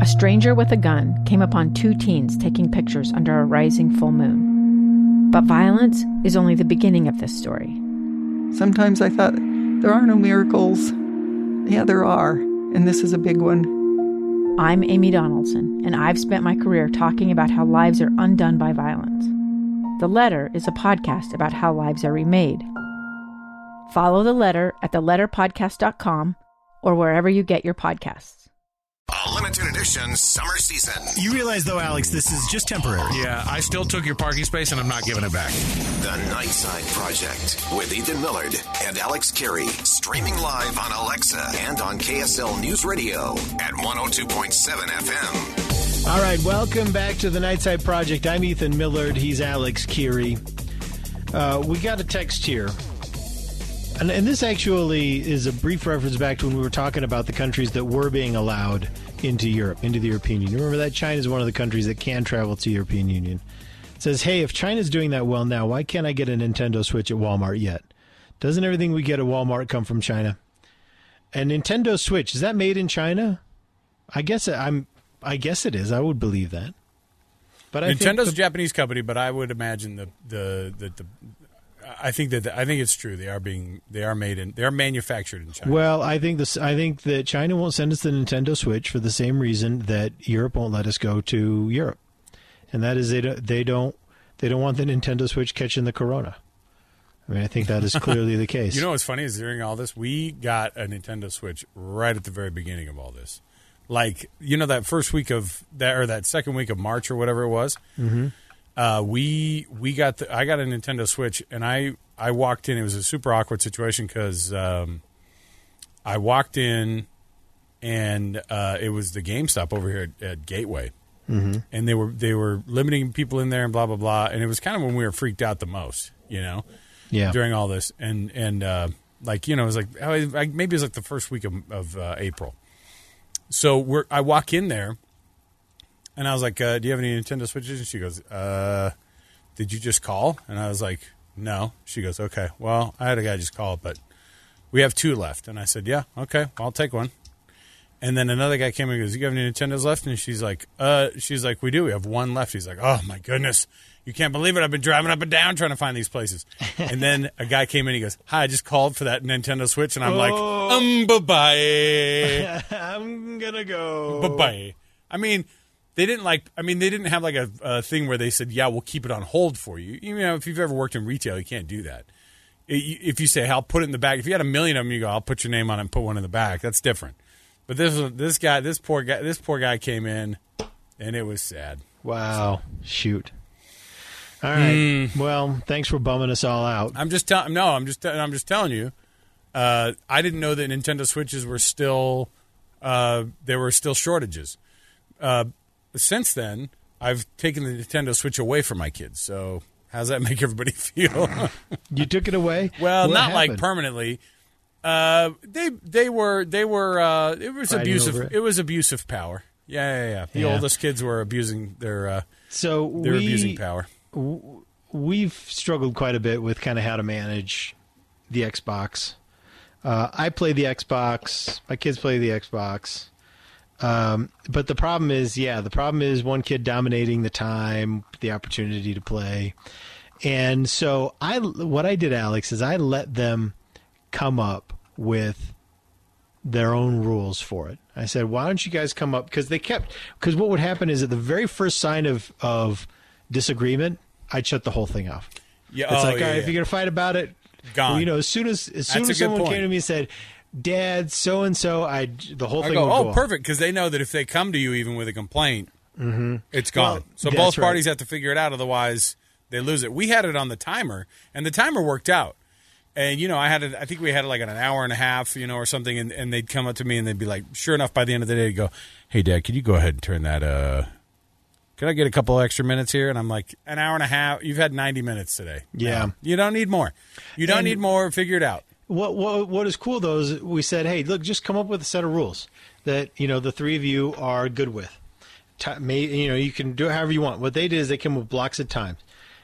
a stranger with a gun came upon 2 teens taking pictures under a rising full moon. But violence is only the beginning of this story. Sometimes I thought, there are no miracles. Yeah, there are, and this is a big one. I'm Amy Donaldson, and I've spent my career talking about how lives are undone by violence. The Letter is a podcast about how lives are remade. Follow The Letter at theletterpodcast.com or wherever you get your podcasts. A limited edition summer season. You realize, though, Alex, this is just temporary. Yeah, I still took your parking space, and I'm not giving it back. The Nightside Project with Ethan Millard and Alex Carey. Streaming live on Alexa and on KSL News Radio at 102.7 FM. All right, welcome back to the Nightside Project. I'm Ethan Millard. He's Alex Carey. We got a text here. And this actually is a brief reference back to when we were talking about the countries that were being allowed into Europe, into the European Union. Remember that China is one of the countries that can travel to the European Union. It says, hey, if China's doing that well now, why can't I get a Nintendo Switch at Walmart yet? Doesn't everything we get at Walmart come from China? And Nintendo Switch, is that made in China? I guess it is. I would believe that. But Nintendo's a Japanese company, but I would imagine I think it's true. They are manufactured in China. Well, I think that China won't send us the Nintendo Switch for the same reason that Europe won't let us go to Europe, and that is they don't want the Nintendo Switch catching the corona. I mean, I think that is clearly the case. You know what's funny is during all this, we got a Nintendo Switch right at the very beginning of all this. Like, that first week of that, or that second week of March or whatever it was. Mm-hmm. I got a Nintendo Switch, and I walked in. It was a super awkward situation because I walked in, and it was the GameStop over here at Gateway, mm-hmm. and they were limiting people in there and blah blah blah. And it was kind of when we were freaked out the most, during all this, and it was like maybe it was like the first week of April. So I walk in there. And I was like, do you have any Nintendo Switches? And she goes, did you just call? And I was like, no. She goes, okay, well, I had a guy just call, but we have 2 left. And I said, yeah, okay, I'll take one. And then another guy came and goes, you have any Nintendos left? And she's like, we do. We have 1 left. He's like, oh, my goodness. You can't believe it. I've been driving up and down trying to find these places. And then a guy came in. He goes, hi, I just called for that Nintendo Switch. And I'm like, bye-bye. I'm going to go. Bye-bye. I mean, they didn't have like a thing where they said, yeah, we'll keep it on hold for you. If you've ever worked in retail, you can't do that. If you say, hey, I'll put it in the back. If you had 1 million of them, you go, I'll put your name on it and put one in the back. That's different. But this poor guy came in, and it was sad. Wow. Shoot. All right. Well, thanks for bumming us all out. I'm just telling you. I didn't know that Nintendo Switches were still there were still shortages. Since then, I've taken the Nintendo Switch away from my kids. So how's that make everybody feel? You took it away? Well, what not happened? like permanently. They were it was abusive. It was abusive power. Yeah. The oldest kids were abusing their abusing power. We've struggled quite a bit with kind of how to manage the Xbox. I play the Xbox. My kids play the Xbox. But the problem is one kid dominating the time, the opportunity to play. And so what I did, Alex, is I let them come up with their own rules for it. I said, why don't you guys come up? Because what would happen is at the very first sign of disagreement, I'd shut the whole thing off. Yeah, it's all right, if you're going to fight about it, gone. As soon as someone came to me and said, Dad, so-and-so, the whole thing would go off. Perfect, because they know that if they come to you even with a complaint, it's gone. Well, so both parties have to figure it out, otherwise they lose it. We had it on the timer, and the timer worked out. And, I think we had it like an hour and a half, or something, and they'd come up to me and they'd be like, sure enough, by the end of the day, they'd go, hey, Dad, could you go ahead and turn that, could I get a couple extra minutes here? And I'm like, an hour and a half? You've had 90 minutes today. Yeah. You don't need more. Need more. Figure it out. What is cool, though, is we said, hey, look, just come up with a set of rules that, the 3 of you are good with. You can do it however you want. What they did is they came with blocks of time.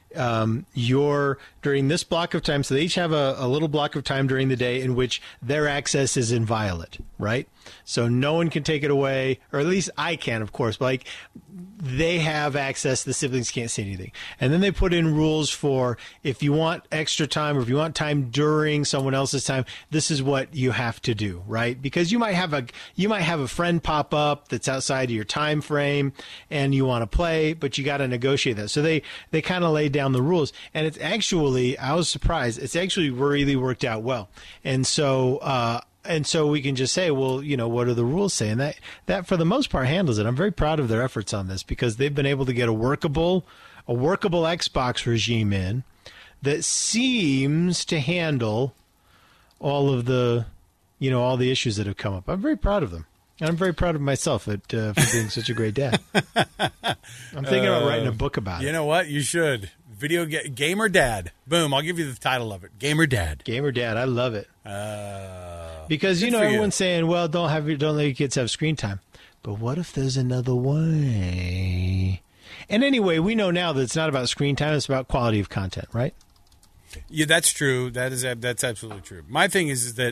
during this block of time, so they each have a little block of time during the day in which their access is inviolate, right? So no one can take it away, or at least I can, of course, but like they have access, the siblings can't say anything. And then they put in rules for if you want extra time or if you want time during someone else's time, this is what you have to do, right? Because you might have a friend pop up that's outside of your time frame and you want to play, but you got to negotiate that. So they kind of laid down the rules, and it's actually, I was surprised, it's actually really worked out well. And so we can just say, well, what do the rules say? And that for the most part handles it. I'm very proud of their efforts on this because they've been able to get a workable Xbox regime in that seems to handle all of the, all the issues that have come up. I'm very proud of them. And I'm very proud of myself for being such a great dad. I'm thinking about writing a book about it. You know what? You should. Gamer Dad. Boom. I'll give you the title of it. Gamer Dad. Gamer Dad. I love it. Because, everyone's saying, well, don't let your kids have screen time. But what if there's another way? And anyway, we know now that it's not about screen time. It's about quality of content, right? Yeah, that's true. That's absolutely true. My thing is that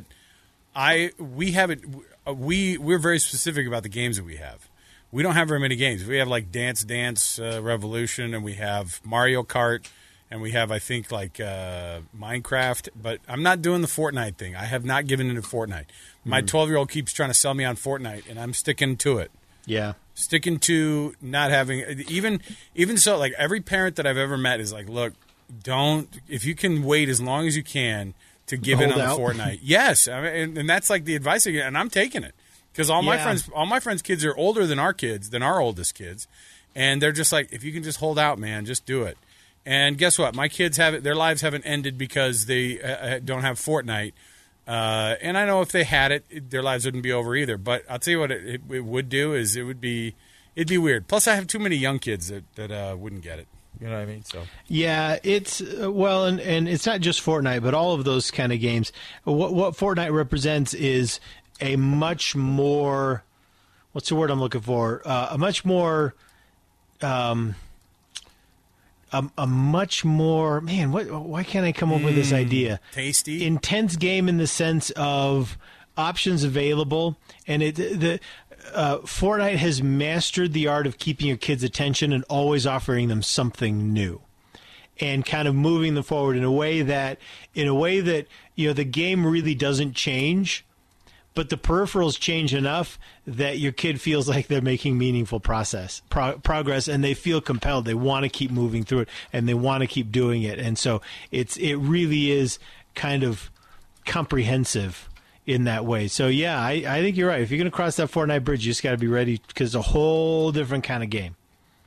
we're very specific about the games that we have. We don't have very many games. We have like Dance Dance Revolution, and we have Mario Kart, and we have, I think, like Minecraft. But I'm not doing the Fortnite thing. I have not given into Fortnite. My 12-year-old keeps trying to sell me on Fortnite, and I'm sticking to it. Yeah. Sticking to not having even so, like every parent that I've ever met is like, look, if you can wait as long as you can to give in on the Fortnite. Yes, I mean, and that's like the advice again, and I'm taking it because all my friends' kids are older than our oldest kids, and they're just like, if you can just hold out, man, just do it. And guess what? My kids their lives haven't ended because they don't have Fortnite. And I know if they had it, their lives wouldn't be over either. But I'll tell you what it would do is it'd be weird. Plus, I have too many young kids that wouldn't get it. You know what I mean? So yeah, it's and it's not just Fortnite, but all of those kind of games. What Fortnite represents is a much more, what's the word I'm looking for? A much more, man. Why can't I come up with this idea? Tasty, intense game in the sense of options available, and Fortnite has mastered the art of keeping your kids' attention and always offering them something new, and kind of moving them forward in a way that the game really doesn't change, but the peripherals change enough that your kid feels like they're making meaningful progress, and they feel compelled. They want to keep moving through it, and they want to keep doing it, and so it really is kind of comprehensive in that way. So yeah, I think you're right. If you're going to cross that Fortnite bridge, you just got to be ready because it's a whole different kind of game.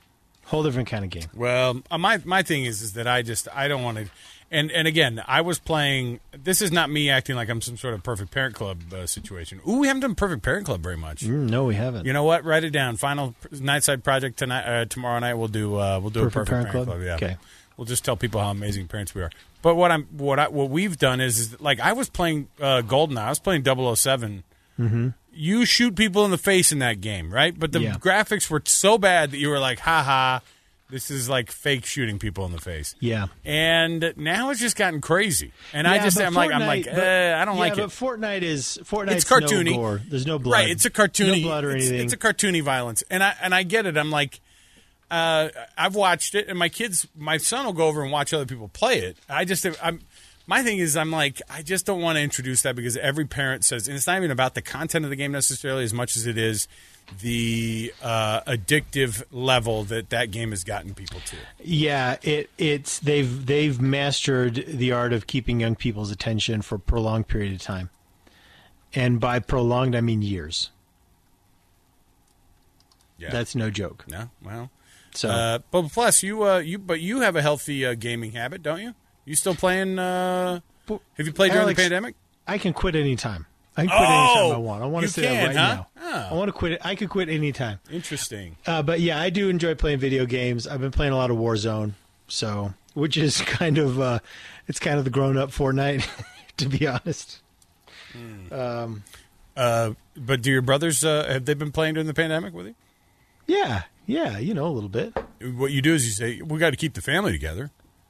Well, my thing is that I don't want to. And again, I was playing. This is not me acting like I'm some sort of Perfect Parent Club situation. Ooh, we haven't done Perfect Parent Club very much. No, we haven't. You know what? Write it down. Final Nightside Project tonight. Tomorrow night we'll do a Perfect Parent Club. Yeah. Okay. We'll just tell people how amazing parents we are. But what we've done is like I was playing GoldenEye. I was playing 007. Mm-hmm. You shoot people in the face in that game, right? But the graphics were so bad that you were like, ha, this is like fake shooting people in the face. Yeah. And now it's just gotten crazy. And I'm like, I don't like it. But Fortnite's cartoony. No gore. There's no blood. Right, it's a cartoony. No blood or anything. It's a cartoony violence. And I get it. I'm like, I've watched it, and my son will go over and watch other people play it. My thing is, I'm like, I just don't want to introduce that because every parent says, and it's not even about the content of the game necessarily as much as it is the addictive level that game has gotten people to. Yeah, they've mastered the art of keeping young people's attention for a prolonged period of time, and by prolonged I mean years. Yeah, that's no joke. No, well. So, but plus you have a healthy gaming habit, don't you? You still playing? Have you played during the pandemic? I can quit anytime. I can quit anytime I want. I want to say that right now. Oh. I want to quit it. I could quit anytime. Interesting. But yeah, I do enjoy playing video games. I've been playing a lot of Warzone, which is kind of it's kind of the grown-up Fortnite, to be honest. But do your brothers have they been playing during the pandemic with you? Yeah, a little bit. What you do is you say, we got to keep the family together.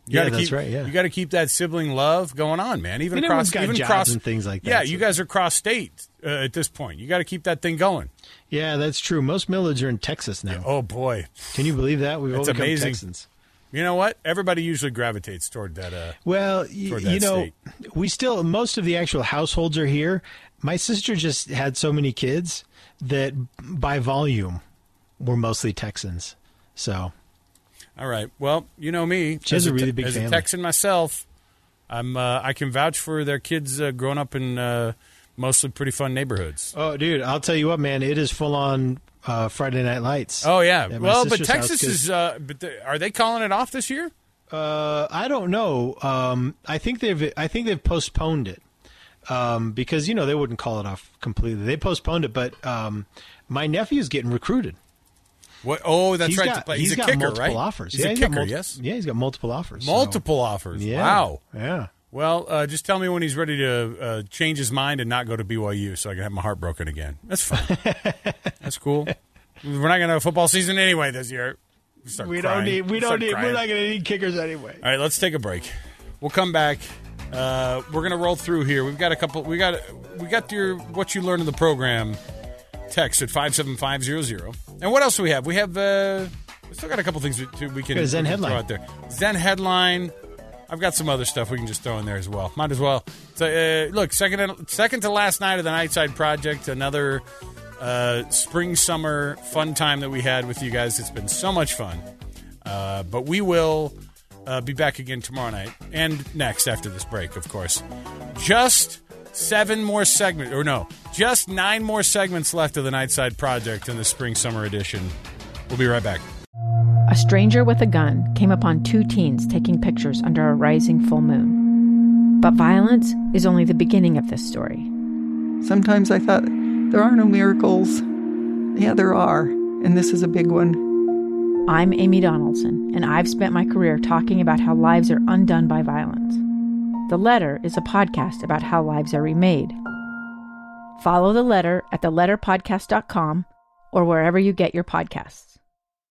That's right. Yeah, you got to keep that sibling love going on, man. Even and across, got even jobs across and things like that. Yeah, so. you guys are cross state at this point. You got to keep that thing going. Yeah, that's true. Most Millards are in Texas now. Oh boy, can you believe that? We've all become amazing. Texans. You know what? Everybody usually gravitates toward that. Well, toward that state. We still, most of the actual households are here. My sister just had so many kids that by volume we're mostly Texans. So, all right. Well, you know me. She has a really big family. As a Texan myself, I can vouch for their kids growing up in mostly pretty fun neighborhoods. Oh, dude, I'll tell you what, man. It is full on Friday Night Lights. Oh yeah. Well, but Texas is. Are they calling it off this year? I don't know. I think they've postponed it because they wouldn't call it off completely. They postponed it, but my nephew's getting recruited. What? Oh, that's right. He's a got kicker, multiple right? offers. He's a kicker, yes. Yeah, he's got multiple offers. Multiple offers. Yeah. Wow. Yeah. Well, just tell me when he's ready to change his mind and not go to BYU, so I can have my heart broken again. That's fine. That's cool. We're not going to have a football season anyway this year. We're not going to need kickers anyway. All right, let's take a break. We'll come back. We're going to roll through here. We've got a couple. We got your what you learned in the program text at 57500. And what else do we have? We have we still got a couple things we can Zen headline throw out there. Zen headline. I've got some other stuff we can just throw in there as well. Might as well. So, look, second to last night of the Nightside Project, another spring, summer fun time that we had with you guys. It's been so much fun. But we will be back again tomorrow night and next after this break, of course. Just 9 more segments left of the Nightside Project in the spring, summer edition. We'll be right back. A stranger with a gun came upon 2 teens taking pictures under a rising full moon. But violence is only the beginning of this story. Sometimes I thought, there are no miracles. Yeah, there are, and this is a big one. I'm Amy Donaldson, and I've spent my career talking about how lives are undone by violence. The Letter is a podcast about how lives are remade. Follow The Letter at theletterpodcast.com or wherever you get your podcasts.